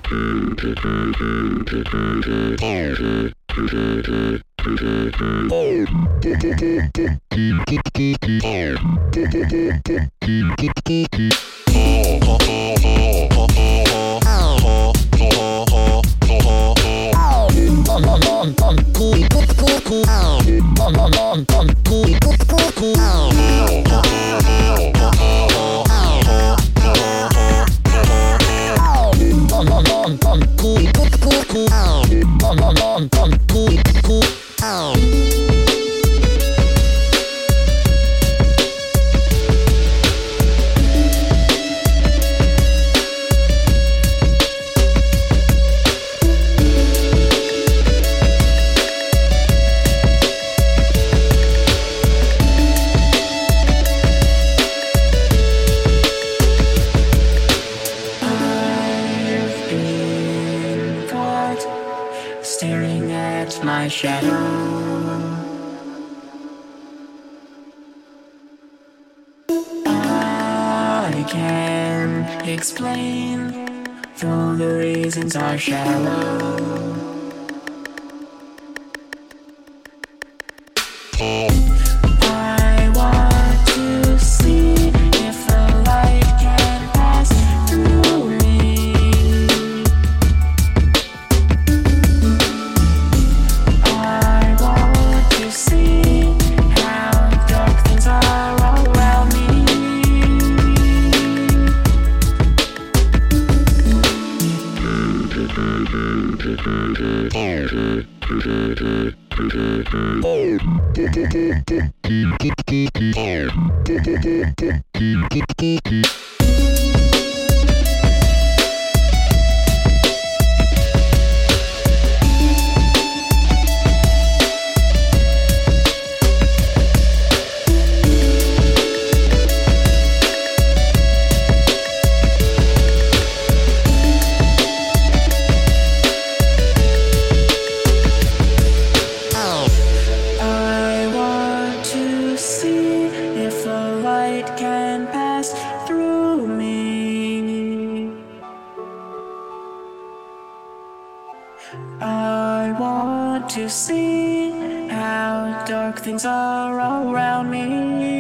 Staring at my shadow. I can't explain, though the reasons are shallow. I want to see if the light can pass through me. I want to see how dark things are around me. I want to see if the light can pass through me. I want to see how dark things are around me.